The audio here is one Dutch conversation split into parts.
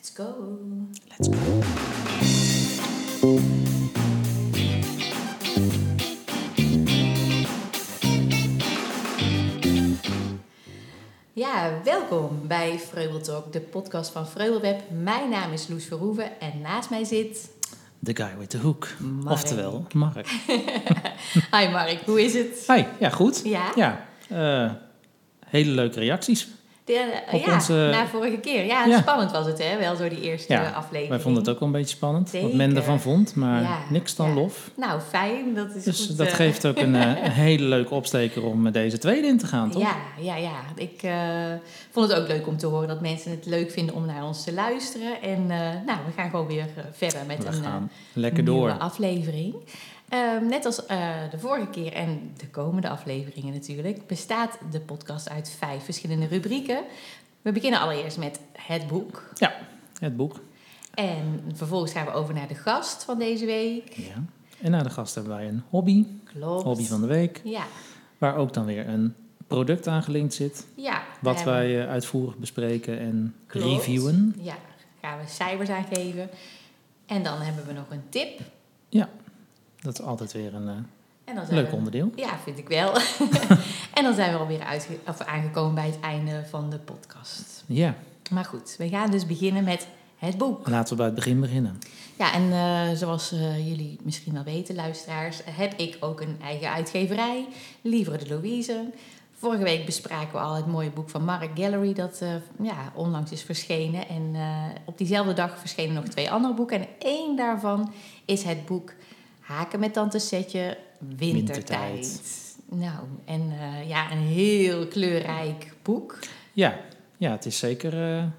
Let's go. Let's go. Ja, welkom bij Vreubel Talk, de podcast van Vreubelweb. Mijn naam is Loes Verhoeven en naast mij zit... The guy with the hook. Mark. Oftewel, Mark. Hi Mark, hoe is het? Hi, ja goed. Ja? Hele leuke reacties. Na vorige keer. Ja, spannend was het hè, wel door die eerste aflevering. Wij vonden het ook wel een beetje spannend, Zeker. wat men ervan vond, maar niks dan lof. Nou, fijn, dat is dus goed. Dat geeft ook een hele leuke opsteker om deze tweede in te gaan, toch? Ja. Ik vond het ook leuk om te horen dat mensen het leuk vinden om naar ons te luisteren. En we gaan gewoon weer verder met een nieuwe aflevering. Net als de vorige keer en de komende afleveringen natuurlijk, bestaat de podcast uit 5 verschillende rubrieken. We beginnen allereerst met het boek. Ja, het boek. En vervolgens gaan we over naar de gast van deze week. Ja. En na de gast hebben wij een hobby. Klopt. Hobby van de week. Ja. Waar ook dan weer een product aan gelinkt zit. Ja. Wat wij uitvoerig bespreken en reviewen. Ja, daar gaan we cijfers aan geven. En dan hebben we nog een tip. Ja. Dat is altijd weer een leuk onderdeel. Ja, vind ik wel. En dan zijn we alweer aangekomen bij het einde van de podcast. Ja. Maar goed, we gaan dus beginnen met het boek. Laten we bij het begin beginnen. Ja, en zoals jullie misschien wel weten, luisteraars, heb ik ook een eigen uitgeverij, Livre de Louise. Vorige week bespraken we al het mooie boek van Mark Gallery, dat onlangs is verschenen. En op diezelfde dag verschenen nog 2 andere boeken. En 1 daarvan is het boek Haken met Tante Setje, Wintertijd. Nou, en een heel kleurrijk boek. Ja, het is zeker...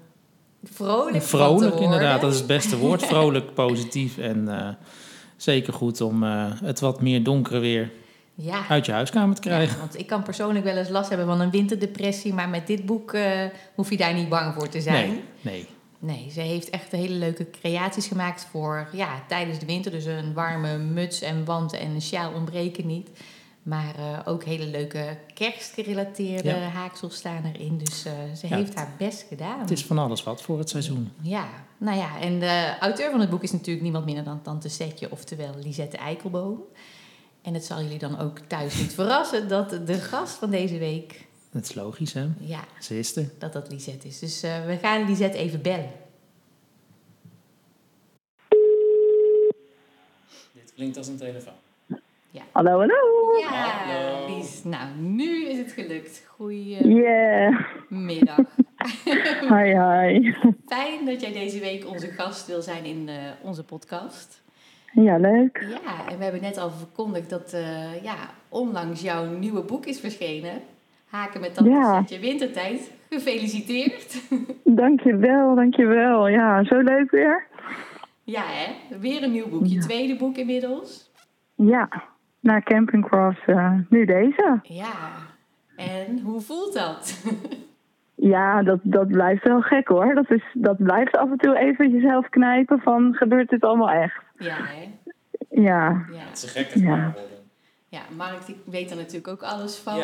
Vrolijk inderdaad, dat is het beste woord. Vrolijk, positief en zeker goed om het wat meer donkere weer uit je huiskamer te krijgen. Ja, want ik kan persoonlijk wel eens last hebben van een winterdepressie, maar met dit boek hoef je daar niet bang voor te zijn. Nee, ze heeft echt hele leuke creaties gemaakt voor tijdens de winter. Dus een warme muts en wanten en een sjaal ontbreken niet. Maar ook hele leuke kerstgerelateerde haaksels staan erin. Dus ze heeft haar best gedaan. Het is van alles wat voor het seizoen. Ja, en de auteur van het boek is natuurlijk niemand minder dan Tante Setje, oftewel Lisette Eikelboom. En het zal jullie dan ook thuis niet verrassen dat de gast van deze week... Dat is logisch, hè? Ja, ze is er. Dat Lisette is. Dus we gaan Lisette even bellen. Dit klinkt als een telefoon. Ja. Hallo. Ja, hallo. Lies. Nou, nu is het gelukt. Goedemiddag. Hi. Fijn dat jij deze week onze gast wil zijn in onze podcast. Ja, leuk. Ja, en we hebben net al verkondigd dat onlangs jouw nieuwe boek is verschenen. Haken met Tante Setje, Wintertijd. Gefeliciteerd. Dankjewel. Ja, zo leuk weer. Ja, hè? Weer een nieuw boek. Je tweede boek inmiddels. Ja, na Camping Cross nu deze. Ja, en hoe voelt dat? Ja, dat blijft wel gek hoor. Dat blijft af en toe even jezelf knijpen van, gebeurt dit allemaal echt? Ja, hè? Ja. Het is een gekke vraag worden. Ja, Mark die weet er natuurlijk ook alles van.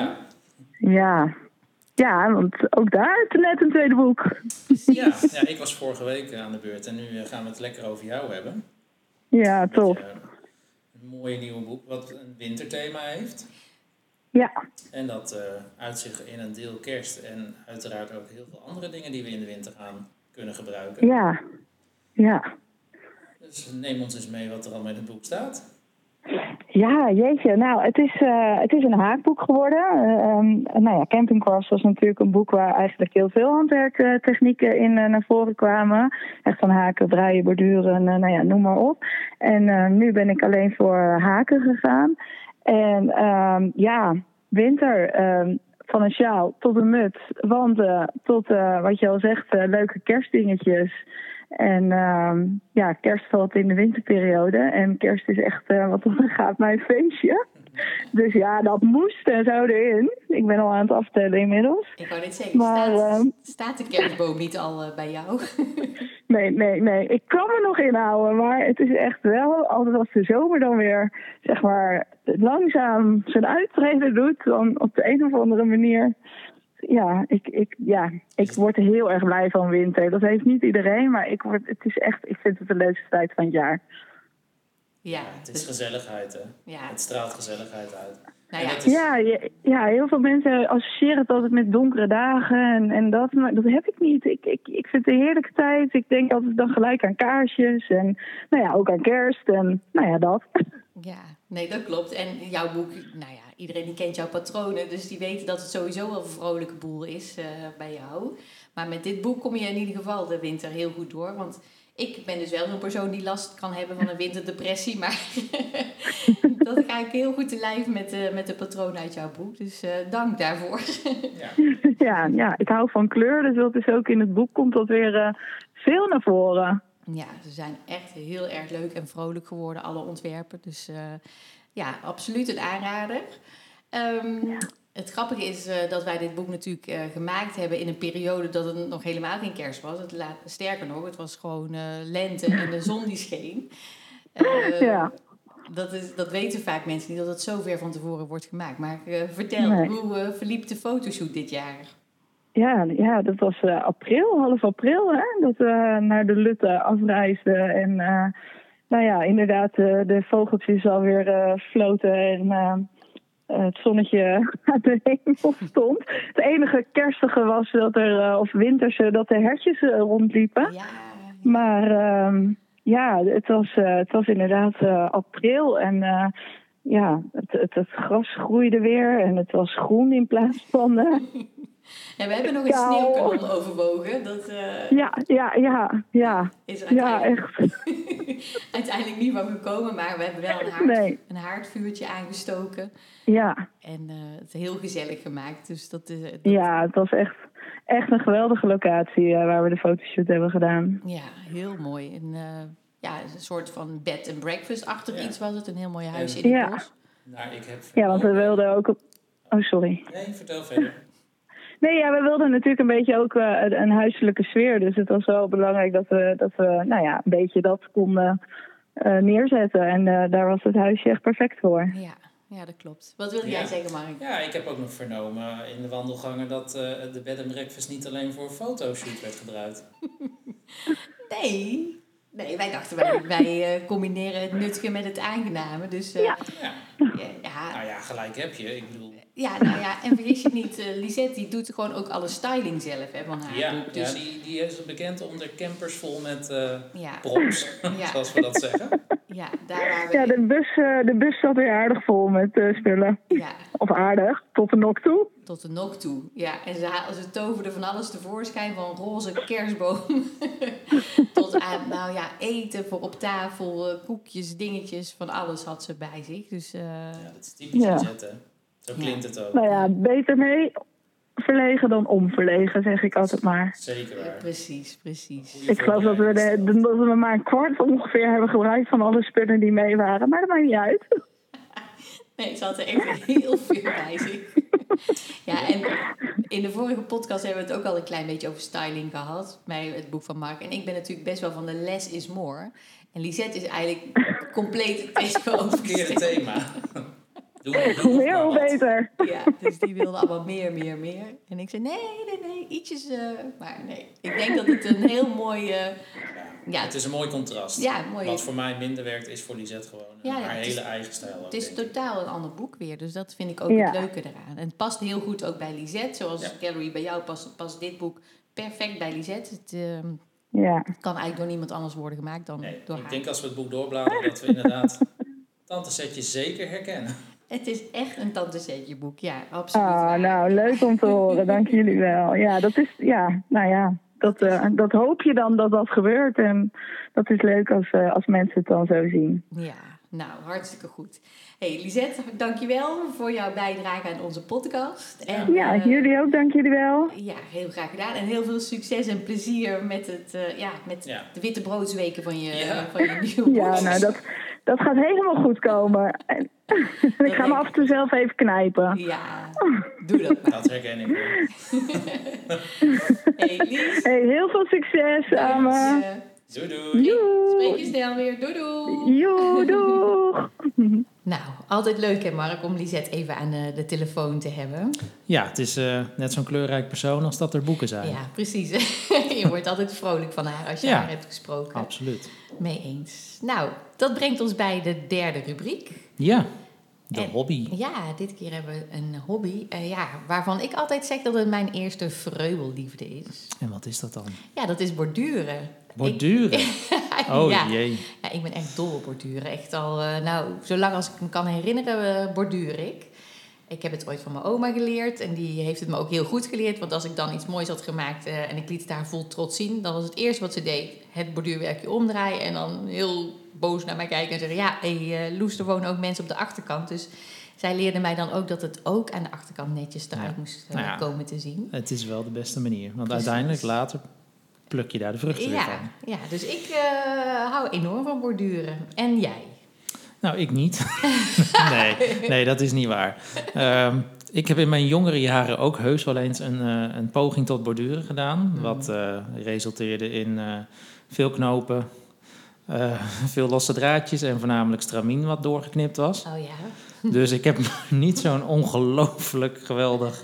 Ja, want ook daar is net een tweede boek. Ja, ik was vorige week aan de beurt en nu gaan we het lekker over jou hebben. Ja, top. Een mooie nieuwe boek wat een winterthema heeft. Ja. En dat uitzicht in een deel kerst en uiteraard ook heel veel andere dingen die we in de winter gaan kunnen gebruiken. Ja. Dus neem ons eens mee wat er al met het boek staat. Ja, jeetje. Nou, het is een haakboek geworden. Camping Cross was natuurlijk een boek waar eigenlijk heel veel handwerktechnieken in naar voren kwamen. Echt van haken, breien, borduren, noem maar op. En nu ben ik alleen voor haken gegaan. En winter, van een sjaal tot een muts, wanten, tot wat je al zegt, leuke kerstdingetjes. En kerst valt in de winterperiode. En kerst is echt, wat dan gaat, mijn feestje. Dus ja, dat moest en zo erin. Ik ben al aan het aftellen inmiddels. Ik wou net zeggen, staat de kerstboom niet al bij jou? Nee. Ik kan me nog inhouden. Maar het is echt wel, altijd als de zomer dan weer, zeg maar, langzaam zijn uittreden doet, dan op de een of andere manier ik word er heel erg blij van winter. Dat heeft niet iedereen, maar ik vind het de leukste tijd van het jaar. Ja, het is gezelligheid, hè? Ja. Het straalt gezelligheid uit. Nou ja. Heel veel mensen associëren het altijd met donkere dagen en dat, maar dat heb ik niet. Ik vind het een heerlijke tijd. Ik denk altijd dan gelijk aan kaarsjes en ook aan kerst en dat. Ja, nee, dat klopt. En jouw boek, iedereen die kent jouw patronen, dus die weten dat het sowieso wel een vrolijke boel is bij jou. Maar met dit boek kom je in ieder geval de winter heel goed door, want ik ben dus wel zo'n persoon die last kan hebben van een winterdepressie, maar dat ga ik heel goed te lijf met de patronen uit jouw boek. Dus dank daarvoor. Ja, ik hou van kleur, dus dat is ook in het boek komt dat weer veel naar voren. Ja, ze zijn echt heel erg leuk en vrolijk geworden, alle ontwerpen. Dus absoluut een aanrader. Het grappige is dat wij dit boek natuurlijk gemaakt hebben in een periode dat het nog helemaal geen kerst was. Sterker nog, het was gewoon lente en de zon die scheen. Dat weten vaak mensen niet, dat het zo ver van tevoren wordt gemaakt. Maar vertel, hoe verliep de fotoshoot dit jaar? Ja, dat was half april, hè, dat we naar de Lutte afreisden. En inderdaad, de vogeltjes alweer floten en het zonnetje aan de hemel stond. Het enige kerstige was dat of winterse, dat de hertjes rondliepen. Ja. Maar het was inderdaad april en het gras groeide weer en het was groen in plaats van... En we hebben nog een sneeuwkanon overwogen. Dat is echt. uiteindelijk niet van gekomen, maar we hebben wel een haardvuurtje aangestoken. Ja. En het heel gezellig gemaakt. Dus Ja, het was echt een geweldige locatie waar we de fotoshoot hebben gedaan. Ja, heel mooi. En, een soort van bed and breakfast-achtig iets was het. Een heel mooi huis in het bos. Nou, want we wilden ook... Oh, sorry. Nee, vertel verder. Nee, we wilden natuurlijk een beetje ook een huiselijke sfeer. Dus het was wel belangrijk dat we een beetje dat konden neerzetten. En daar was het huisje echt perfect voor. Ja, dat klopt. Wat wilde jij zeggen, Mark? Ja, ik heb ook nog vernomen in de wandelgangen dat de bed and breakfast niet alleen voor een fotoshoot werd gebruikt. Nee, wij dachten wij combineren het nuttige met het aangename. Dus, Nou ja, gelijk heb je. Ik bedoel... en vergis je niet, Lisette die doet gewoon ook alle styling zelf van haar boek. Dus... Ja, die is bekend om de campers vol met props, zoals we dat zeggen. Ja, daar waren we... de bus zat weer aardig vol met spullen. Ja. Of aardig, tot de nok toe. Tot de nok toe, ja. En ze toverde van alles tevoorschijn, van roze kerstboom tot aan, eten voor op tafel, koekjes, dingetjes, van alles had ze bij zich. Dus, dat is typisch Lisette, hè? Zo klinkt het ook. Nou ja, beter mee verlegen dan onverlegen, zeg ik altijd maar. Zeker waar. Precies. Ik geloof dat we maar een kwart ongeveer hebben gebruikt van alle spullen die mee waren. Maar dat maakt niet uit. Nee, ze had er echt heel veel bij zich. Ja, en in de vorige podcast hebben we het ook al een klein beetje over styling gehad. Bij het boek van Mark. En ik ben natuurlijk best wel van de less is more. En Lisette is eigenlijk compleet het tegenovergestelde. Verkeerde thema. Hoe meer, hoe beter. Ja, dus die wilde allemaal meer. En ik zei, nee, ietsjes... maar nee, ik denk dat het een heel mooi... het is een mooi contrast. Ja, mooi. Wat voor mij minder werkt, is voor Lisette gewoon haar hele eigen stijl. Het is totaal een ander boek weer. Dus dat vind ik ook het leuke eraan. En het past heel goed ook bij Lisette. Zoals Gallery bij jou past dit boek perfect bij Lisette. Het kan eigenlijk door niemand anders worden gemaakt dan door haar. Ik denk als we het boek doorbladeren dat we inderdaad Tante Setje zeker herkennen. Het is echt een Tante Setje boek, ja, absoluut. Nou, leuk om te horen, dank jullie wel. Ja, dat is, dat hoop je dan dat gebeurt. En dat is leuk als mensen het dan zo zien. Ja, nou, hartstikke goed. Hey, Lisette, dankjewel voor jouw bijdrage aan onze podcast. En, jullie ook, dank jullie wel. Ja, heel graag gedaan. En heel veel succes en plezier met de witte broodsweken van je nieuwe boek. Ja, nou, dat gaat helemaal goed komen. Ik ga me af en toe zelf even knijpen. Ja, doe dat maar. Dat herken ik wel. Hey, Lies. Hey, heel veel succes samen. Doei. Spreek je snel weer. Doei. Doei, doeg. Nou, altijd leuk hè Mark, om Lisette even aan de telefoon te hebben. Ja, het is net zo'n kleurrijk persoon als dat er boeken zijn. Ja, precies. Je wordt altijd vrolijk van haar als je haar hebt gesproken. Absoluut. Mee eens. Nou, dat brengt ons bij de derde rubriek. Ja, de hobby. Ja, dit keer hebben we een hobby waarvan ik altijd zeg dat het mijn eerste vreubelliefde is. En wat is dat dan? Ja, dat is borduren. Borduren? Jee. Ja, ik ben echt dol op borduren. Echt al, zolang als ik me kan herinneren, borduur ik. Ik heb het ooit van mijn oma geleerd en die heeft het me ook heel goed geleerd. Want als ik dan iets moois had gemaakt en ik liet het haar vol trots zien, dan was het eerste wat ze deed het borduurwerkje omdraaien en dan heel boos naar mij kijken en zeggen, Loes, er wonen ook mensen op de achterkant. Dus zij leerde mij dan ook dat het ook aan de achterkant netjes eruit moest komen te zien. Het is wel de beste manier, want uiteindelijk later pluk je daar de vruchten weer van. Ja, dus ik hou enorm van borduren. En jij? Nou, ik niet. nee, dat is niet waar. Ik heb in mijn jongere jaren ook heus wel eens een poging tot borduren gedaan. Wat resulteerde in veel knopen, veel losse draadjes en voornamelijk stramien wat doorgeknipt was. Oh ja. Dus ik heb niet zo'n ongelooflijk geweldig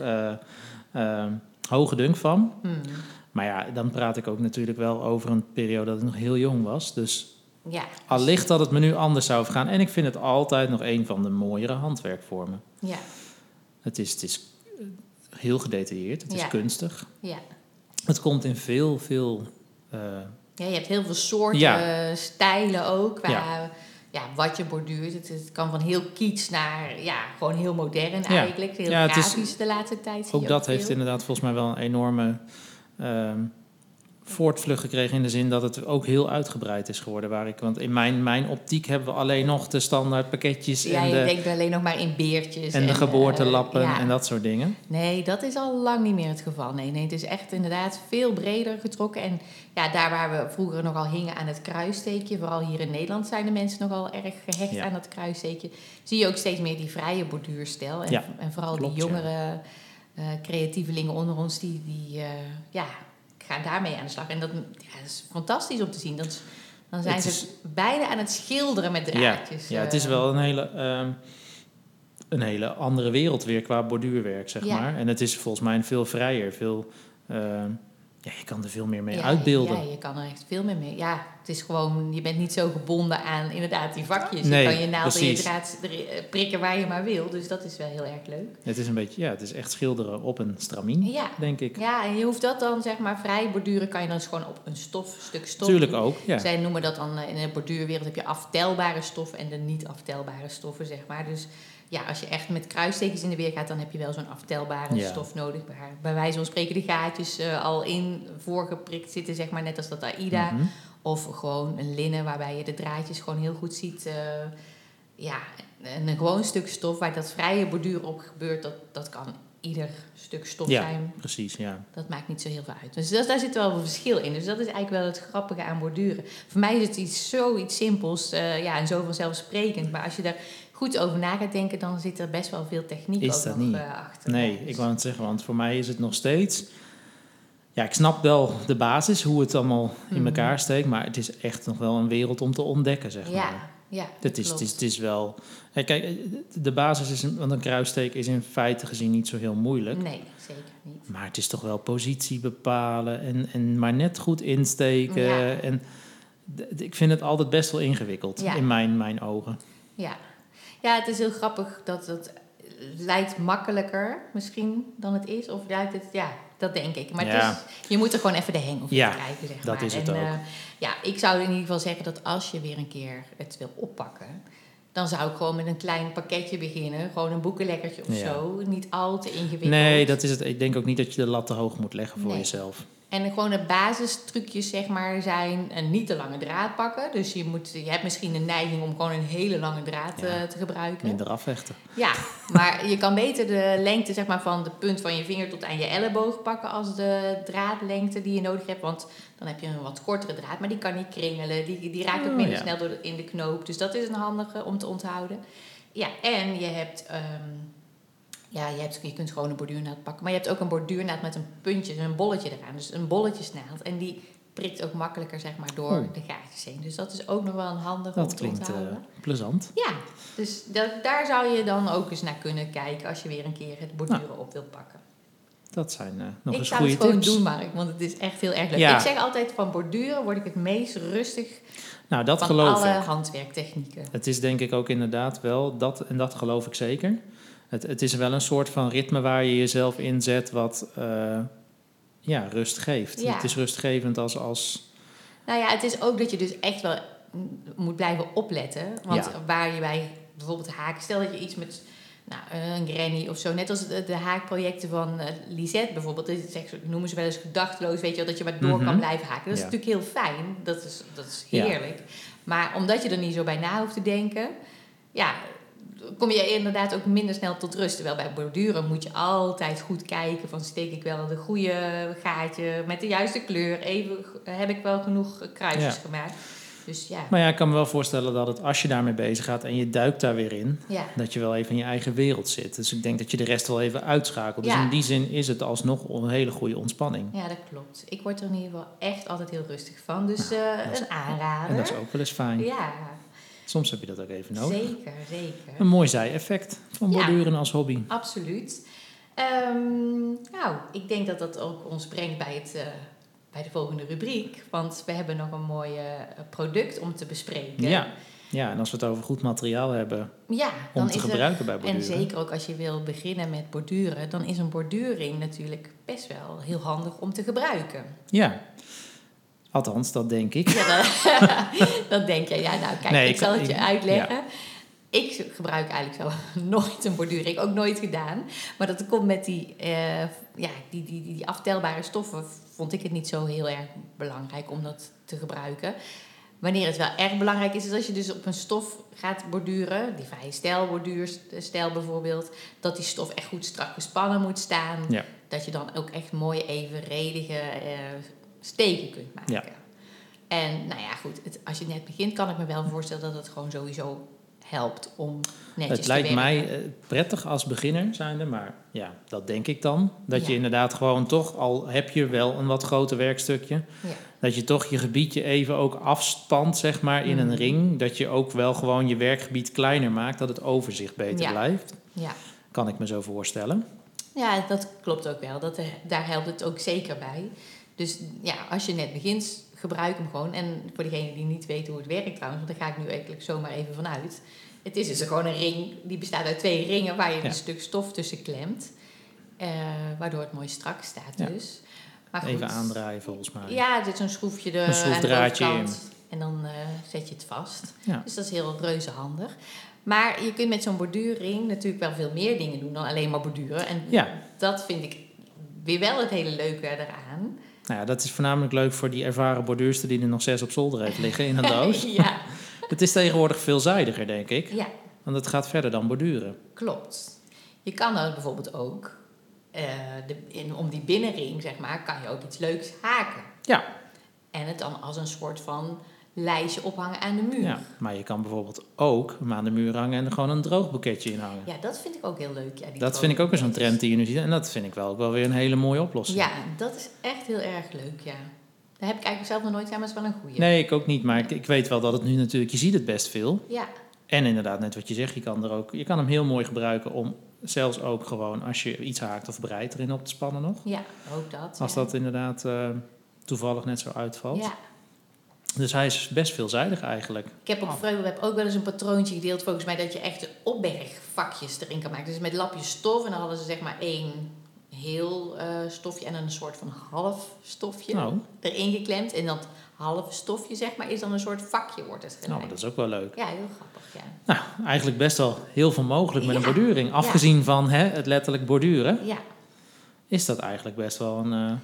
hoge dunk van. Maar ja, dan praat ik ook natuurlijk wel over een periode dat ik nog heel jong was. Dus allicht dat het me nu anders zou gaan. En ik vind het altijd nog een van de mooiere handwerkvormen. Ja. Het is heel gedetailleerd. Het is kunstig. Ja. Het komt in veel... je hebt heel veel soorten, stijlen ook. Wat je borduurt. Het kan van heel kitsch naar gewoon heel modern eigenlijk. Heel grafisch de laatste tijd. Ook dat heeft inderdaad volgens mij wel een enorme voortvlucht gekregen in de zin dat het ook heel uitgebreid is geworden. Want in mijn optiek hebben we alleen nog de standaard pakketjes. Ja, je denkt alleen nog maar in beertjes. En de geboortelappen en dat soort dingen. Nee, dat is al lang niet meer het geval. Nee, het is echt inderdaad veel breder getrokken. En daar waar we vroeger nogal hingen aan het kruissteekje, vooral hier in Nederland zijn de mensen nogal erg gehecht aan dat kruissteekje, zie je ook steeds meer die vrije borduursstijl. En vooral die jongere creatievelingen onder ons, die gaan daarmee aan de slag. En dat is fantastisch om te zien. Dan zijn ze bijna aan het schilderen met draadjes. Ja, het is wel een hele andere wereld weer qua borduurwerk, zeg maar. En het is volgens mij veel vrijer, je kan er veel meer mee uitbeelden. Ja, je kan er echt veel meer mee. Ja, het is gewoon, je bent niet zo gebonden aan inderdaad die vakjes. Nee, je kan je naald en je draad prikken waar je maar wil. Dus dat is wel heel erg leuk. Het is een beetje, het is echt schilderen op een stramien, denk ik. Ja, en je hoeft dat dan, zeg maar, vrij borduren kan je dan dus gewoon op een stuk stof. Tuurlijk ook, ja. Zij noemen dat dan, in de borduurwereld heb je aftelbare stoffen en de niet aftelbare stoffen, zeg maar. Dus als je echt met kruistekens in de weer gaat, dan heb je wel zo'n aftelbare stof nodig. Waar bij wijze van spreken de gaatjes al in voorgeprikt zitten, zeg maar, net als dat AIDA. Mm-hmm. Of gewoon een linnen waarbij je de draadjes gewoon heel goed ziet. En een gewoon stuk stof waar dat vrije borduur op gebeurt, dat kan ieder stuk stof zijn. Precies, ja. Dat maakt niet zo heel veel uit. Dus daar zit wel een verschil in. Dus dat is eigenlijk wel het grappige aan borduren. Voor mij is het zoiets simpels en zo vanzelfsprekend. Maar als je daar goed over na gaat denken, dan zit er best wel veel techniek is ook nog achter. Nee, ik wou het zeggen, want voor mij is het nog steeds... Ja, ik snap wel de basis, hoe het allemaal in elkaar steekt, maar het is echt nog wel een wereld om te ontdekken, zeg maar. Ja, het is wel... Kijk, de basis want een kruissteek is in feite gezien niet zo heel moeilijk. Nee, zeker niet. Maar het is toch wel positie bepalen en maar net goed insteken. Ja. En ik vind het altijd best wel ingewikkeld in mijn ogen. Ja, het is heel grappig dat het lijkt makkelijker misschien dan het is. Of lijkt het, dat denk ik. Maar je moet er gewoon even de hang op krijgen, zeg maar. Dat is het ook. Ik zou in ieder geval zeggen dat als je weer een keer het wil oppakken, dan zou ik gewoon met een klein pakketje beginnen. Gewoon een boekenlekkertje of zo. Niet al te ingewikkeld. Nee, dat is het. Ik denk ook niet dat je de lat te hoog moet leggen voor jezelf. En gewoon de basistrucjes, zeg maar, zijn een niet te lange draad pakken. Dus je hebt misschien een neiging om gewoon een hele lange draad te gebruiken. Minder afvechten. Ja, maar je kan beter de lengte, zeg maar, van de punt van je vinger tot aan je elleboog pakken als de draadlengte die je nodig hebt. Want dan heb je een wat kortere draad, maar die kan niet kringelen. Die raakt ook minder snel in de knoop. Dus dat is een handige om te onthouden. Ja, en je hebt... je kunt gewoon een borduurnaald pakken. Maar je hebt ook een borduurnaald met een puntje, een bolletje eraan. Dus een bolletjesnaald. En die prikt ook makkelijker zeg maar door de gaatjes heen. Dus dat is ook nog wel een handig om te onthouden. Dat klinkt plezant. Ja, dus daar zou je dan ook eens naar kunnen kijken als je weer een keer het borduren op wilt pakken. Dat zijn nog eens goede tips. Ik zou het gewoon doen, Mark, want het is echt heel erg leuk. Ja. Ik zeg altijd, van borduren word ik het meest rustig Nou, dat van geloof alle ik. handwerktechnieken. Het is denk ik ook inderdaad wel, dat geloof ik zeker. Het is wel een soort van ritme waar je jezelf inzet wat rust geeft. Ja. Het is rustgevend als... Nou ja, het is ook dat je dus echt wel moet blijven opletten. Want waar je bij bijvoorbeeld haken... Stel dat je iets met een granny of zo... Net als de haakprojecten van Lisette bijvoorbeeld. Noemen ze wel eens gedachteloos. Weet je wel, dat je maar door kan blijven haken. Dat is natuurlijk heel fijn. Dat is heerlijk. Ja. Maar omdat je er niet zo bij na hoeft te denken... Ja, kom je inderdaad ook minder snel tot rust. Terwijl bij borduren moet je altijd goed kijken... van steek ik wel de goede gaatje met de juiste kleur... heb ik wel genoeg kruisjes gemaakt. Dus ja. Maar ja, ik kan me wel voorstellen dat het als je daarmee bezig gaat... en je duikt daar weer in... dat je wel even in je eigen wereld zit. Dus ik denk dat je de rest wel even uitschakelt. Dus in die zin is het alsnog een hele goede ontspanning. Ja, dat klopt. Ik word er in ieder geval echt altijd heel rustig van. Dus een aanrader. En dat is ook wel eens fijn. Ja. Soms heb je dat ook even nodig. Zeker. Een mooi zij-effect van borduren als hobby. Absoluut. Ik denk dat dat ook ons brengt bij de volgende rubriek. Want we hebben nog een mooi product om te bespreken. Ja, en als we het over goed materiaal hebben om te gebruiken bij borduren. En zeker ook als je wil beginnen met borduren... dan is een borduurring natuurlijk best wel heel handig om te gebruiken. Ja. Althans, dat denk ik. Ja, dat denk je. Ja, nou kijk, ik zal het je uitleggen. Ja. Ik gebruik eigenlijk zo nooit een borduurring. Ook nooit gedaan. Maar dat komt met die aftelbare stoffen... vond ik het niet zo heel erg belangrijk om dat te gebruiken. Wanneer het wel erg belangrijk is als je dus op een stof gaat borduren... die vrije stijl bijvoorbeeld... dat die stof echt goed strak gespannen moet staan. Ja. Dat je dan ook echt mooie evenredige... steken kunt maken. Ja. En nou ja, goed, als je net begint... kan ik me wel voorstellen dat het gewoon sowieso helpt om netjes te werken. Het lijkt mij prettig als beginner zijnde, maar ja, dat denk ik dan. Dat je inderdaad gewoon toch, al heb je wel een wat groter werkstukje... dat je toch je gebiedje even ook afspant, zeg maar, in een ring. Dat je ook wel gewoon je werkgebied kleiner maakt... dat het overzicht beter blijft. Ja. Kan ik me zo voorstellen. Ja, dat klopt ook wel. Daar helpt het ook zeker bij... Dus ja, als je net begint, gebruik hem gewoon. En voor degenen die niet weten hoe het werkt trouwens... want daar ga ik nu eigenlijk zomaar even vanuit. Het is dus gewoon een ring, die bestaat uit 2 ringen... waar je een stuk stof tussen klemt. Waardoor het mooi strak staat dus. Maar goed, even aandraaien volgens mij. Ja, er zit zo'n schroefje een schroefdraadje aan de overkant. En dan zet je het vast. Ja. Dus dat is heel reuze handig. Maar je kunt met zo'n borduurring natuurlijk wel veel meer dingen doen... dan alleen maar borduren. En dat vind ik weer wel het hele leuke eraan... Nou ja, dat is voornamelijk leuk voor die ervaren borduurster... die er nog 6 op zolder heeft liggen in een doos. Ja. Het is tegenwoordig veelzijdiger, denk ik. Ja. Want het gaat verder dan borduren. Klopt. Je kan dan bijvoorbeeld ook... om die binnenring, zeg maar... kan je ook iets leuks haken. Ja. En het dan als een soort van lijstje ophangen aan de muur. Ja, maar je kan bijvoorbeeld ook hem aan de muur hangen... en er gewoon een droog boeketje in hangen. Ja, dat vind ik ook heel leuk. Ja, dat vind ik ook weer zo'n trend die je nu ziet. En dat vind ik wel ook wel weer een hele mooie oplossing. Ja, dat is echt heel erg leuk, ja. Daar heb ik eigenlijk zelf nog nooit aan, maar het is wel een goeie. Nee, ik ook niet. Maar ik weet wel dat het nu natuurlijk... Je ziet het best veel. Ja. En inderdaad, net wat je zegt, je kan hem heel mooi gebruiken... om zelfs ook gewoon als je iets haakt of breidt erin op te spannen nog. Ja, ook dat. Als dat inderdaad toevallig net zo uitvalt. Ja. Dus hij is best veelzijdig eigenlijk. Ik heb op Vreubelweb ook wel eens een patroontje gedeeld... volgens mij dat je echt opbergvakjes erin kan maken. Dus met lapjes stof en dan hadden ze zeg maar 1 heel stofje... en een soort van half stofje erin geklemd. En dat halve stofje zeg maar is dan een soort vakje wordt het gemaakt. Nou, dat is ook wel leuk. Ja, heel grappig, ja. Nou, eigenlijk best wel heel veel mogelijk met een borduring. Afgezien van het letterlijk borduren... is dat eigenlijk best wel een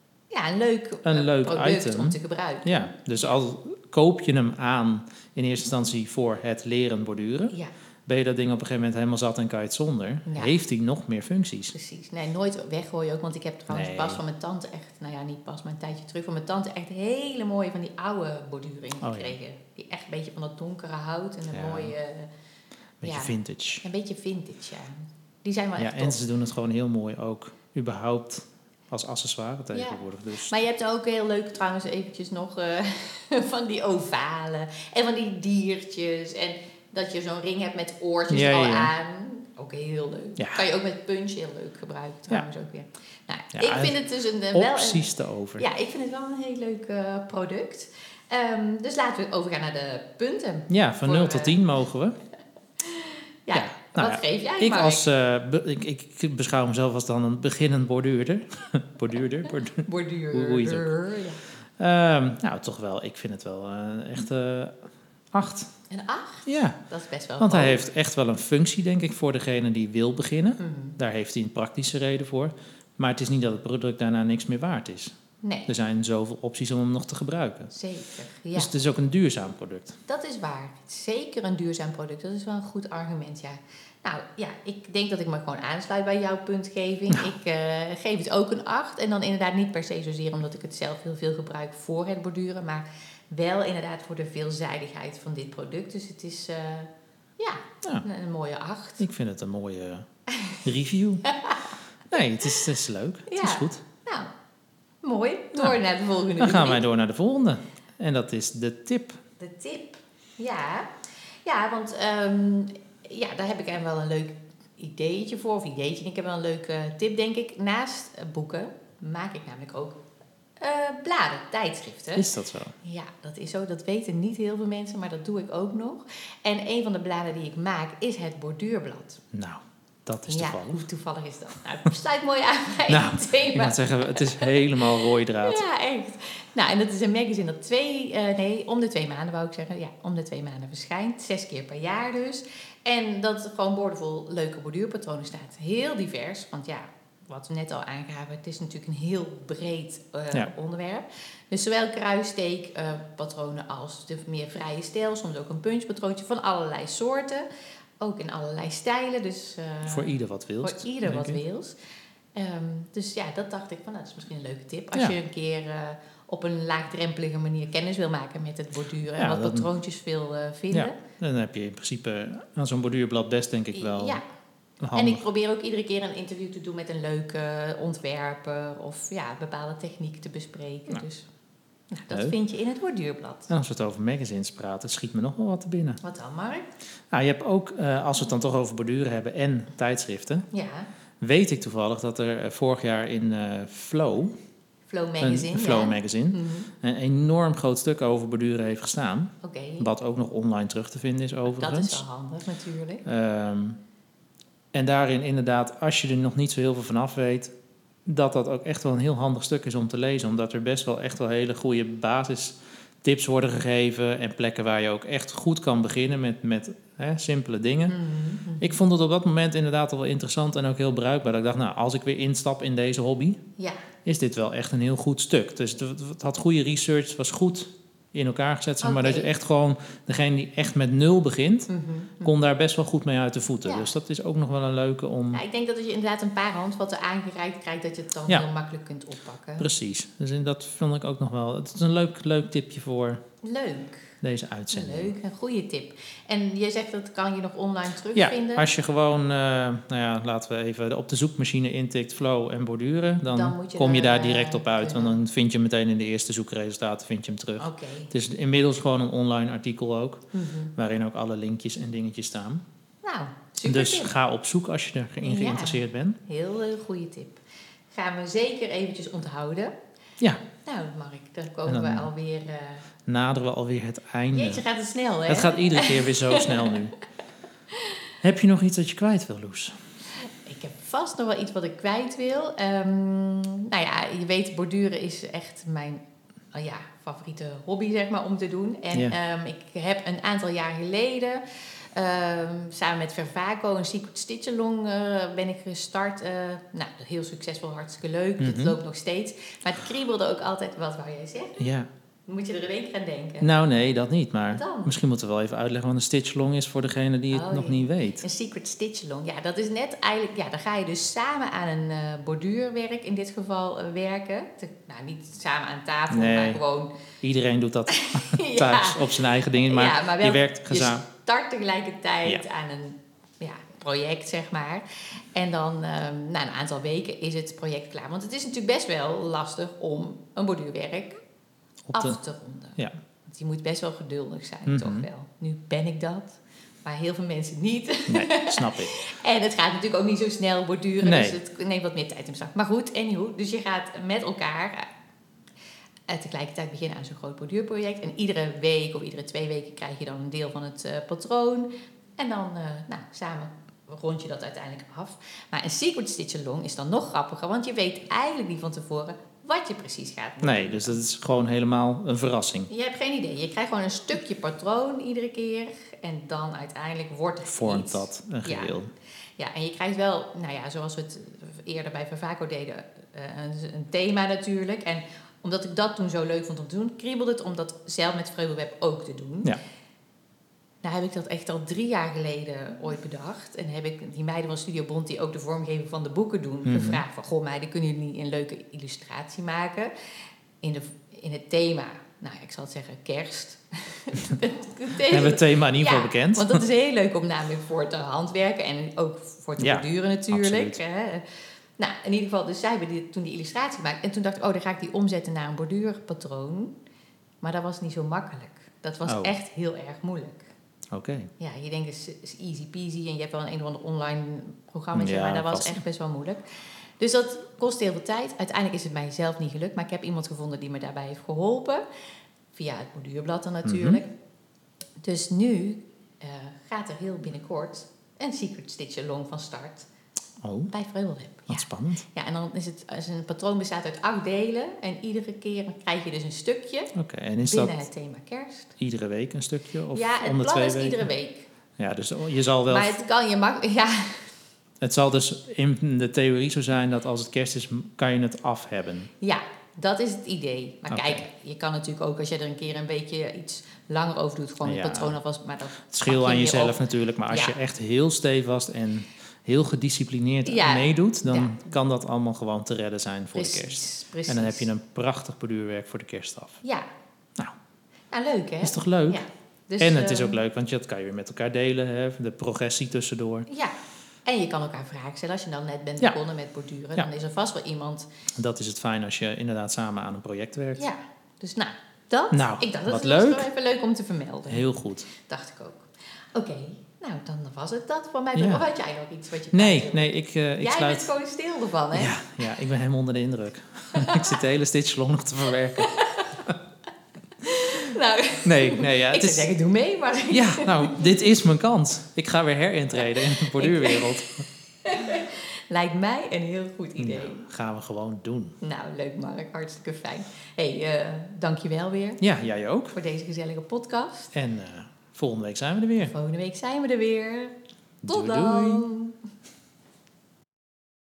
leuk product item om te gebruiken. Ja, dus al koop je hem aan in eerste instantie voor het leren borduren... ben je dat ding op een gegeven moment helemaal zat en kan je het zonder... heeft hij nog meer functies. Precies. Nee, nooit weggooien ook, want ik heb trouwens pas van mijn tante echt... nou ja, niet pas, maar een tijdje terug van mijn tante... echt hele mooie van die oude borduringen gekregen. Die echt een beetje van dat donkere hout en een mooie... beetje vintage. Een beetje vintage, ja. Die zijn wel echt en ze doen het gewoon heel mooi ook. Überhaupt... als accessoire tegenwoordig. Ja. Dus. Maar je hebt ook heel leuk trouwens eventjes nog van die ovalen en van die diertjes. En dat je zo'n ring hebt met oortjes aan. Ook heel leuk. Ja. Kan je ook met punch heel leuk gebruiken trouwens ook weer. Nou, ik vind het dus opties te over. Ja, ik vind het wel een heel leuk product. Dus laten we overgaan naar de punten. Ja, van 0 tot 10 mogen we. Ja. Wat geef jij, Mark? Ik beschouw mezelf als dan een beginnend borduurder. Borduurder. Hoe is het? Nou, toch wel. Ik vind het wel echt 8. Een 8? Ja. Dat is best wel Want hij heeft echt wel een functie, denk ik, voor degene die wil beginnen. Mm. Daar heeft hij een praktische reden voor. Maar het is niet dat het product daarna niks meer waard is. Nee. Er zijn zoveel opties om hem nog te gebruiken. Zeker, ja. Dus het is ook een duurzaam product. Dat is waar. Zeker een duurzaam product. Dat is wel een goed argument, ja. Nou ja, ik denk dat ik me gewoon aansluit bij jouw puntgeving. Nou. Ik geef het ook een 8. En dan inderdaad niet per se zozeer omdat ik het zelf heel veel gebruik voor het borduren. Maar wel inderdaad voor de veelzijdigheid van dit product. Dus het is een mooie 8. Ik vind het een mooie review. Nee, het is leuk. Het is goed. Nou, mooi. Door naar de volgende. Dan gaan wij door naar de volgende. En dat is de tip. De tip, ja. Ja, want daar heb ik wel een leuk ideetje voor. Of ideetje. Ik heb wel een leuke tip, denk ik. Naast boeken maak ik namelijk ook bladen, tijdschriften. Is dat zo? Ja, dat is zo. Dat weten niet heel veel mensen, maar dat doe ik ook nog. En een van de bladen die ik maak is het borduurblad. Nou, dat is toevallig. Ja, hoe toevallig is dat? Nou, het sluit mooi aan bij het thema. Ik moet zeggen, het is helemaal rooidraad. Ja, echt. Nou, en dat is een magazine dat om de 2 maanden wou ik zeggen. Ja, om de 2 maanden verschijnt. 6 keer per jaar dus. En dat gewoon boordevol leuke borduurpatronen staat. Heel divers, want ja, wat we net al aangaven, het is natuurlijk een heel breed onderwerp. Dus zowel kruissteekpatronen als de meer vrije stijl, soms ook een punchpatroontje van allerlei soorten. Ook in allerlei stijlen. Dus, voor ieder wat wils. Voor ieder wat wils. Dus ja, dat dacht ik van, dat is misschien een leuke tip. Als je een keer op een laagdrempelige manier kennis wil maken met het borduren en wat patroontjes wil vinden. Ja, dan heb je in principe aan zo'n borduurblad best, denk ik wel. Ja. Handig. En ik probeer ook iedere keer een interview te doen met een leuke ontwerper of bepaalde techniek te bespreken. Nou. Dus dat vind je in het borduurblad. En als we het over magazines praten, schiet me nog wel wat te binnen. Wat dan, Mark? Nou, je hebt ook, als we het dan toch over borduren hebben en tijdschriften, weet ik toevallig dat er vorig jaar in Flow Magazine, een enorm groot stuk over borduren heeft gestaan. Okay. Wat ook nog online terug te vinden is overigens. Dat is wel handig natuurlijk. En daarin inderdaad, als je er nog niet zo heel veel van af weet, dat ook echt wel een heel handig stuk is om te lezen. Omdat er best wel echt wel hele goede basistips worden gegeven en plekken waar je ook echt goed kan beginnen met simpele dingen. Mm-hmm. Ik vond het op dat moment inderdaad al wel interessant en ook heel bruikbaar. Dat ik dacht, nou, als ik weer instap in deze hobby, is dit wel echt een heel goed stuk. Dus het had goede research, het was goed in elkaar gezet, zeg maar dat je echt gewoon, degene die echt met 0 begint, kon daar best wel goed mee uit de voeten. Ja. Dus dat is ook nog wel een leuke om... Ja, ik denk dat als je inderdaad een paar handvatten aangereikt krijgt, dat je het dan heel makkelijk kunt oppakken. Precies. Dus dat vond ik ook nog wel... Het is een leuk tipje voor deze uitzending. Leuk, een goede tip. En je zegt dat kan je nog online terugvinden? Ja, als je gewoon, laten we even op de zoekmachine intikt Flow en borduren, dan kom je daar direct op uit. Want dan vind je hem meteen in de eerste zoekresultaten vind je hem terug. Okay. Het is inmiddels gewoon een online artikel ook, waarin ook alle linkjes en dingetjes staan. Nou, super Dus ga op zoek als je erin geïnteresseerd bent. Heel goede tip. Gaan we zeker eventjes onthouden. Ja. Nou, Mark, dan komen we alweer... naderen we alweer het einde. Jeetje, gaat het snel, hè? Het gaat iedere keer weer zo snel nu. Heb je nog iets dat je kwijt wil, Loes? Ik heb vast nog wel iets wat ik kwijt wil. Je weet, borduren is echt mijn favoriete hobby, zeg maar, om te doen. En ik heb een aantal jaar geleden... samen met Vervaco een Secret Stitch-along ben ik gestart. Heel succesvol, hartstikke leuk. Het loopt nog steeds. Maar het kriebelde ook altijd. Wat wou jij zeggen? Ja. Moet je er in één keer aan denken? Nou, nee, dat niet. Maar misschien moeten we wel even uitleggen wat een stitch-along is voor degene die het nog niet weet. Een Secret Stitch-along. Ja, dat is net eigenlijk... Ja, dan ga je dus samen aan een borduurwerk in dit geval werken. Niet samen aan tafel, maar gewoon... Iedereen doet dat thuis op zijn eigen dingen. Maar, maar wel, je werkt gezamenlijk. Je start tegelijkertijd aan een project, zeg maar. En dan na een aantal weken is het project klaar. Want het is natuurlijk best wel lastig om een borduurwerk af te ronden. Ja. Want je moet best wel geduldig zijn, toch wel. Nu ben ik dat, maar heel veel mensen niet. Nee, snap ik. En het gaat natuurlijk ook niet zo snel borduren, Nee. dus het neemt wat meer tijd in beslag. Maar goed, anyhow, dus je gaat met elkaar tegelijkertijd beginnen aan zo'n groot borduurproject. En iedere week of iedere 2 weken krijg je dan een deel van het patroon. En dan samen rond je dat uiteindelijk af. Maar een secret stitch-along is dan nog grappiger, want je weet eigenlijk niet van tevoren wat je precies gaat doen. Nee, dus dat is gewoon helemaal een verrassing. Je hebt geen idee. Je krijgt gewoon een stukje patroon iedere keer. En dan uiteindelijk wordt het Vormt iets. dat een geheel. Ja, en je krijgt wel, zoals we het eerder bij Vervaco deden, een thema natuurlijk. En omdat ik dat toen zo leuk vond om te doen, kriebelde het om dat zelf met Vreubelweb ook te doen. Ja. Nou heb ik dat echt al 3 jaar geleden ooit bedacht. En heb ik die meiden van Studio Bond, die ook de vormgeving van de boeken doen, gevraagd van, goh meiden, kunnen jullie niet een leuke illustratie maken? In het thema, ik zal het zeggen, kerst. We hebben het thema in ieder geval bekend. Want dat is heel leuk om namelijk voor te handwerken en ook voor te borduren natuurlijk. Nou, in ieder geval, dus zij hebben toen die illustratie gemaakt. En toen dacht ik, dan ga ik die omzetten naar een borduurpatroon. Maar dat was niet zo makkelijk. Dat was echt heel erg moeilijk. Oké. Ja, je denkt, het is easy peasy en je hebt wel een of ander online programma, maar dat was echt best wel moeilijk. Dus dat kost heel veel tijd. Uiteindelijk is het mij zelf niet gelukt, maar ik heb iemand gevonden die me daarbij heeft geholpen. Via het borduurblad dan natuurlijk. Dus nu gaat er heel binnenkort een secret stitch-along van start. Bij Vreubelweb. Wat spannend. Ja, en dan is het een patroon bestaat uit 8 delen. En iedere keer krijg je dus een stukje. En is binnen dat het thema kerst. Iedere week een stukje? Of ja, het om de plan 2 is weken? iedere week. Ja, dus je zal wel... Maar het kan je Het zal dus in de theorie zo zijn dat als het kerst is, kan je het af hebben. Ja, dat is het idee. Maar kijk, je kan natuurlijk ook als je er een keer een beetje iets langer over doet, gewoon het patroon alvast. Maar dat het scheelt aan jezelf natuurlijk, maar als je echt heel stevast en heel gedisciplineerd meedoet, dan kan dat allemaal gewoon te redden zijn voor de kerst. Precies. En dan heb je een prachtig borduurwerk voor de kerst af. Ja. Nou, leuk hè? Is toch leuk? Ja. Dus, en het is ook leuk, want dat kan je weer met elkaar delen, hè? De progressie tussendoor. Ja, en je kan elkaar vragen stellen. Als je dan net bent begonnen met borduren, dan is er vast wel iemand. Dat is het fijn als je inderdaad samen aan een project werkt. Ja, dus ik dacht dat leuk. was wel even leuk om te vermelden. Heel goed. Dacht ik ook. Oké, dan was het dat van mij. Of had jij nog iets wat je Nee, ik jij sluit... bent gewoon stil ervan, hè? Ja, ik ben helemaal onder de indruk. Ik zit de hele stitch-along nog te verwerken. Ik zou zeggen, doe mee, maar... Ja, dit is mijn kans. Ik ga weer herintreden in de borduurwereld. Lijkt mij een heel goed idee. Gaan we gewoon doen. Nou, leuk Mark, hartstikke fijn. Dank je wel weer. Ja, jij ook. Voor deze gezellige podcast. En volgende week zijn we er weer. Volgende week zijn we er weer. Tot dan. Doei.